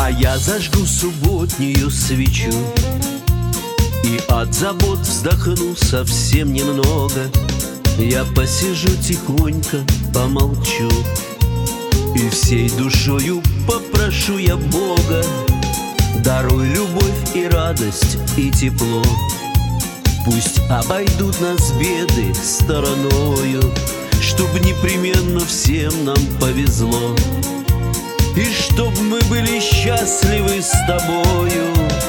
А я зажгу субботнюю свечу и от забот вздохну совсем немного. Я посижу тихонько, помолчу и всей душою попрошу я Бога: даруй любовь и радость и тепло. Пусть обойдут нас беды стороною, чтоб непременно всем нам повезло, и чтоб мы были счастливы с тобою.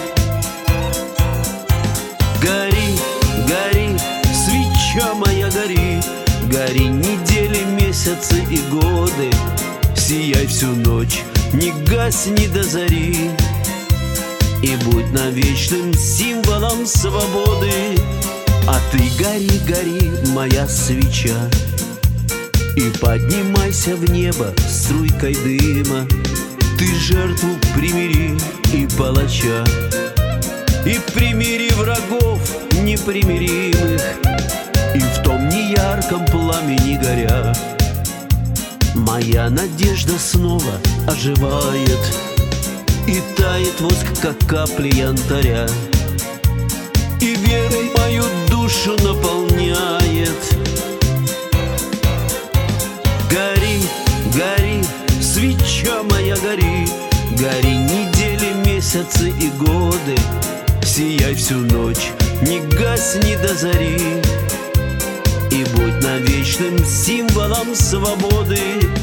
Гори, гори, свеча моя, гори, гори недели, месяцы и годы. Сияй всю ночь, не гасни до зари, и будь навечным символом свободы. А ты гори, гори, моя свеча, и поднимайся в небо струйкой дыма. Ты жертву примири и палача, и примири врагов непримиримых, и в том неярком пламени горя моя надежда снова оживает, и тает воск, как капли янтаря, и верой мою душу наполняет. Гори, гори, свеча моя, гори, гори недели, месяцы и годы. Сияй всю ночь, не гасни до зари, и будь навечным символом свободы.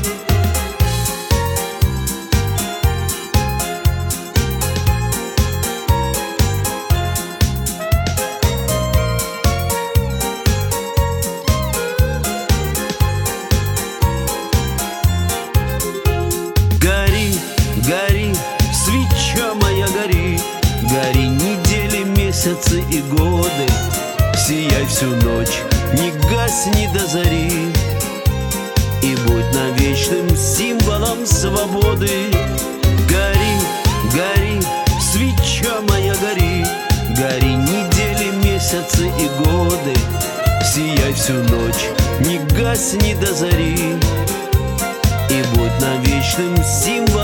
Гори, гори, свеча моя, гори, гори недели, месяцы и годы. Сияй всю ночь, не гасни до зари, и будь навечным символом свободы. Гори, гори, свеча моя, гори, гори недели, месяцы и годы. Сияй всю ночь, не гасни до зари, и будь навечным символом